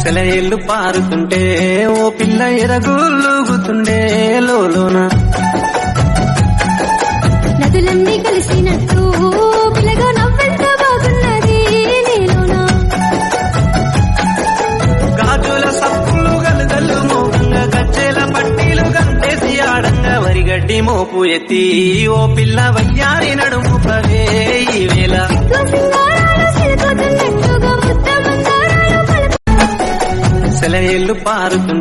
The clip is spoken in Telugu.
సెలయేళ్లు పారుతుంటే ఓ పిల్ల ఎరగులుగుతుండే లోన నదులన్నీ కలిసినట్టు పిల్లగా నవ్వెంత బాగున్నది నీలోనా గాజుల సప్పులు గలుగల్లు మోగంగా గజ్జెల పట్టీలు గంటేసి ఆడంగా వరిగడ్డి మోపు ఎత్తి ఓ పిల్ల వయ్యారి నడుము పవే ఈ వేళ సింగారాలు సిలుకుతున్నట్టుగా ముద్ద మందారాలు సెలయేళ్లు పారుతుంటే